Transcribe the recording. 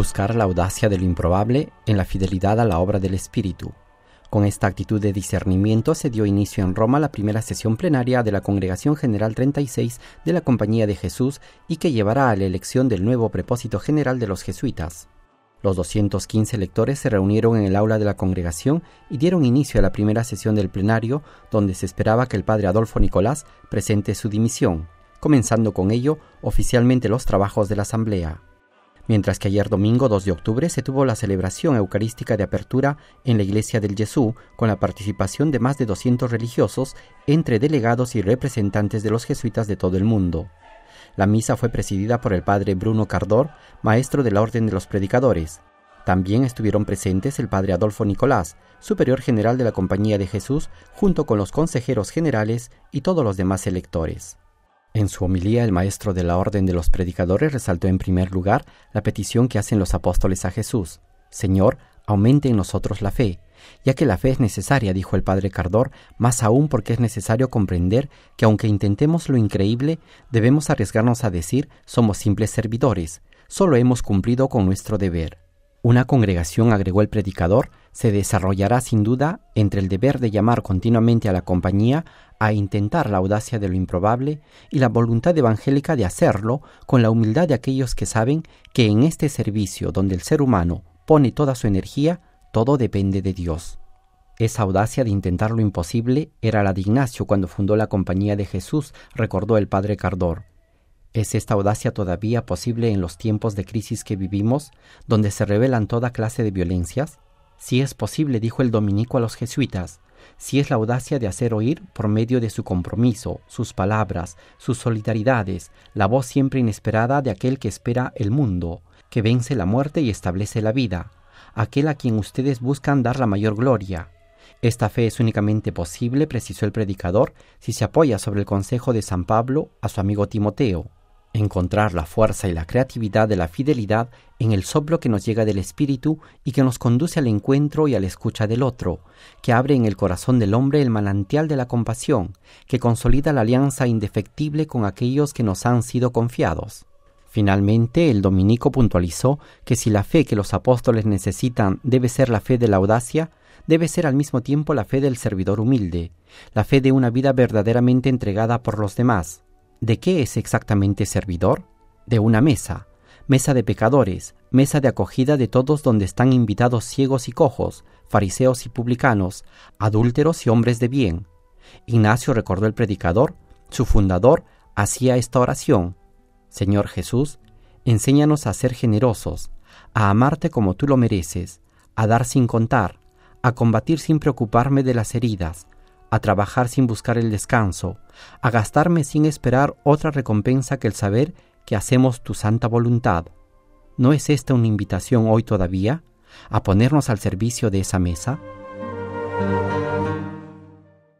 Buscar la audacia de lo improbable en la fidelidad a la obra del Espíritu. Con esta actitud de discernimiento se dio inicio en Roma la primera sesión plenaria de la Congregación General 36 de la Compañía de Jesús y que llevará a la elección del nuevo prepósito general de los jesuitas. Los 215 lectores se reunieron en el aula de la congregación y dieron inicio a la primera sesión del plenario, donde se esperaba que el padre Adolfo Nicolás presente su dimisión, comenzando con ello oficialmente los trabajos de la asamblea. Mientras que ayer domingo 2 de octubre se tuvo la celebración eucarística de apertura en la iglesia del Jesús con la participación de más de 200 religiosos entre delegados y representantes de los jesuitas de todo el mundo. La misa fue presidida por el padre Bruno Cardor, maestro de la Orden de los Predicadores. También estuvieron presentes el padre Adolfo Nicolás, superior general de la Compañía de Jesús, junto con los consejeros generales y todos los demás electores. En su homilía, el maestro de la Orden de los Predicadores resaltó en primer lugar la petición que hacen los apóstoles a Jesús: «Señor, aumente en nosotros la fe», ya que la fe es necesaria, dijo el padre Cardor, más aún porque es necesario comprender que aunque intentemos lo increíble, debemos arriesgarnos a decir: «Somos simples servidores, solo hemos cumplido con nuestro deber». Una congregación, agregó el predicador, se desarrollará sin duda entre el deber de llamar continuamente a la compañía a intentar la audacia de lo improbable y la voluntad evangélica de hacerlo con la humildad de aquellos que saben que en este servicio donde el ser humano pone toda su energía, todo depende de Dios. Esa audacia de intentar lo imposible era la de Ignacio cuando fundó la Compañía de Jesús, recordó el padre Cardor. ¿Es esta audacia todavía posible en los tiempos de crisis que vivimos, donde se revelan toda clase de violencias? Sí es posible, dijo el dominico a los jesuitas. Sí es la audacia de hacer oír, por medio de su compromiso, sus palabras, sus solidaridades, la voz siempre inesperada de aquel que espera el mundo, que vence la muerte y establece la vida, aquel a quien ustedes buscan dar la mayor gloria. Esta fe es únicamente posible, precisó el predicador, si se apoya sobre el consejo de San Pablo a su amigo Timoteo: encontrar la fuerza y la creatividad de la fidelidad en el soplo que nos llega del Espíritu y que nos conduce al encuentro y a la escucha del otro, que abre en el corazón del hombre el manantial de la compasión, que consolida la alianza indefectible con aquellos que nos han sido confiados. Finalmente, el dominico puntualizó que si la fe que los apóstoles necesitan debe ser la fe de la audacia, debe ser al mismo tiempo la fe del servidor humilde, la fe de una vida verdaderamente entregada por los demás. ¿De qué es exactamente servidor? De una mesa de pecadores, mesa de acogida de todos donde están invitados ciegos y cojos, fariseos y publicanos, adúlteros y hombres de bien. Ignacio, recordó el predicador, su fundador, hacía esta oración: Señor Jesús, enséñanos a ser generosos, a amarte como tú lo mereces, a dar sin contar, a combatir sin preocuparme de las heridas, a trabajar sin buscar el descanso, a gastarme sin esperar otra recompensa que el saber que hacemos tu santa voluntad. ¿No es esta una invitación hoy todavía a ponernos al servicio de esa mesa?